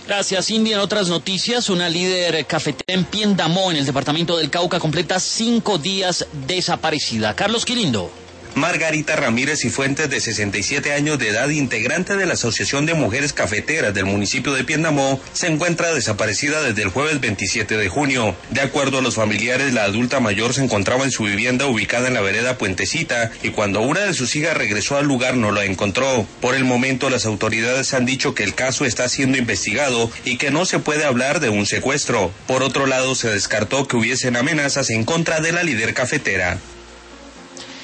Gracias, Indy. En otras noticias, una líder cafetera en Piendamó, en el departamento del Cauca, completa 5 días desaparecida. Carlos Quilindo. Margarita Ramírez y Fuentes, de 67 años de edad, integrante de la Asociación de Mujeres Cafeteras del municipio de Piendamó, se encuentra desaparecida desde el jueves 27 de junio. De acuerdo a los familiares, la adulta mayor se encontraba en su vivienda ubicada en la vereda Puentecita y cuando una de sus hijas regresó al lugar no la encontró. Por el momento, las autoridades han dicho que el caso está siendo investigado y que no se puede hablar de un secuestro. Por otro lado, se descartó que hubiesen amenazas en contra de la líder cafetera.